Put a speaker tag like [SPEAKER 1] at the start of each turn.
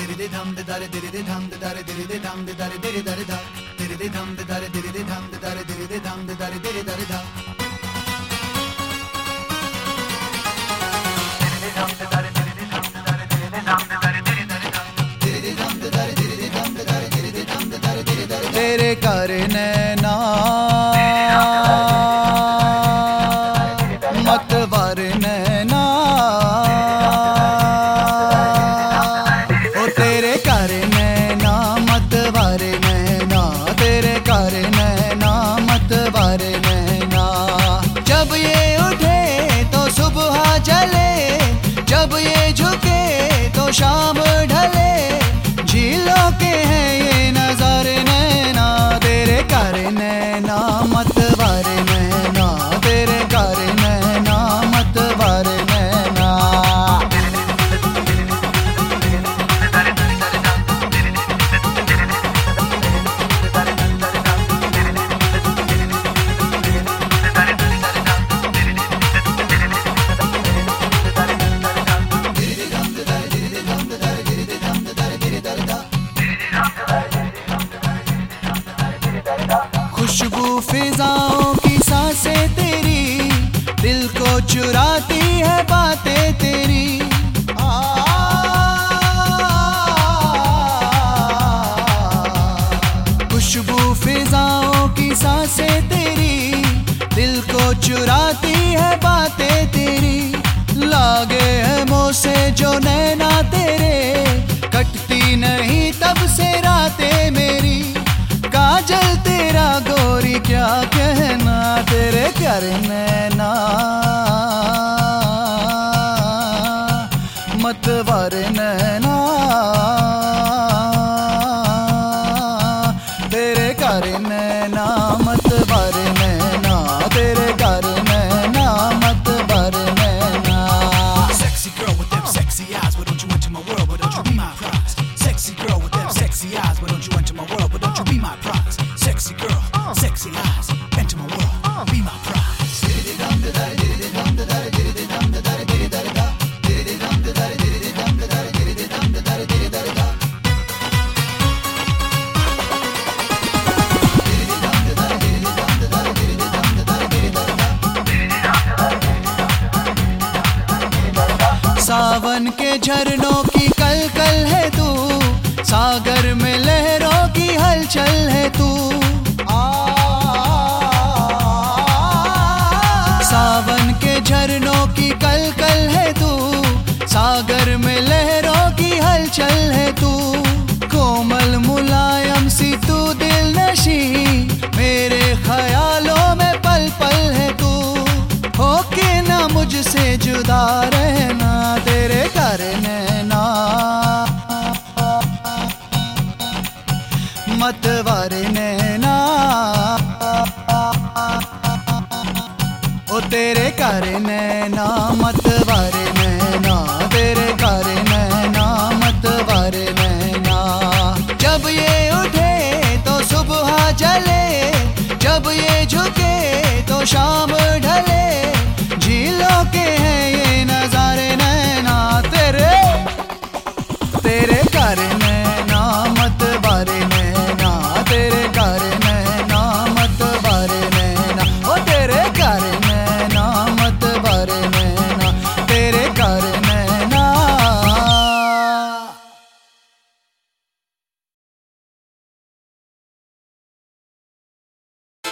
[SPEAKER 1] तेरे करने ना मत वरने ना ओ तेरे करने ना मत वरने ना तेरे करने ना मत वरने ना। जब ये उठे तो सुबह जले, जब ये झुके तो शाम ढले, झीलों के हैं ये नजारे नैना। तेरे करने ना मत वरने ना तेरे करने ना मत वरने ना। खुशबू फिजाओं की सांसें तेरी, दिल को चुराती है बातें तेरी। खुशबू फिजाओं की सांसें तेरी, दिल को चुराती है बातें तेरी। लागे है मुँह से जो नैना तेरे, कटती नहीं तब से रातें मेरी। काजल तेरा गोरी क्या कहना, तेरे करने ना मत वरने ना तेरे करने ना मत वरने ना तेरे करने ना मत वरने ना।
[SPEAKER 2] Sexy girl with them sexy eyes, why don't you enter my world, why don't you be my prize? Sexy girl with them sexy eyes, why don't you enter my world, why don't you be my prize? Sexy girl, sexy eyes, enter my world, be my prize.
[SPEAKER 1] सावन के झरनों की कलकल है तू, सागर में लहरों की हलचल है तू। सावन के झरनों की कलकल है तू, सागर में लहरों की हलचल है तू। कोमल मुलायम सी तू दिल नशी, मेरे ख्यालों में पल पल है तू। होके ना मुझसे जुदा रहना तेरे करने ना मत वरने ना ओ तेरे करने ना मत वरने ना तेरे करने ना मत वरने ना। जब ये उठे तो सुबह जले, जब ये झुके तो शाम